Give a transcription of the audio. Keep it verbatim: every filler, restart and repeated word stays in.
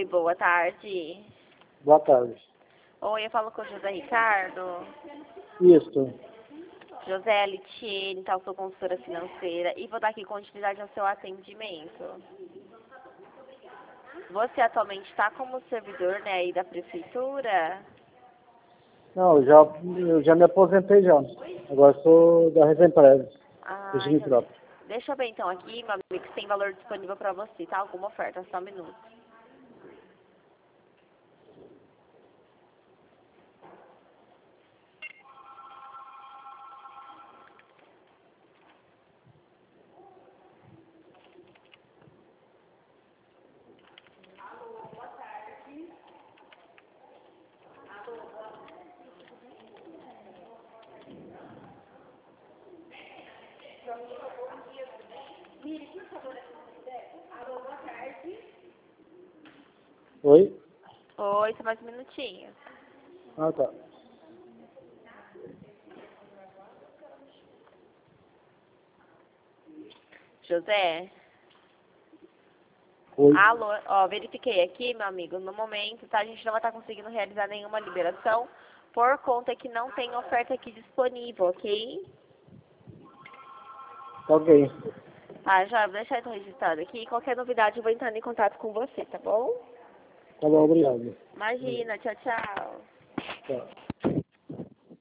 boa tarde. Boa tarde. Oi, eu falo com o José Ricardo. Isso. José Litiene, tal, sou consultora financeira e vou dar aqui continuidade ao seu atendimento. Você atualmente está como servidor, né, aí da prefeitura? Não, eu já, eu já me aposentei já. Agora sou da Resempresa, Ah, regime então, próprio. deixa eu ver então aqui, meu amigo, se tem valor disponível para você, tá? Alguma oferta, só um minuto. Oi? Oi, só mais um minutinho. Ah, tá. José? Oi. Alô, ó, verifiquei aqui, meu amigo, no momento, tá? A gente não vai estar conseguindo realizar nenhuma liberação por conta que não tem oferta aqui disponível, ok? Tá ok. Tá, já vou deixar então registrado aqui. Qualquer novidade eu vou entrar em contato com você, tá bom? Tá bom, obrigado. Imagina, tchau, tchau. Tchau.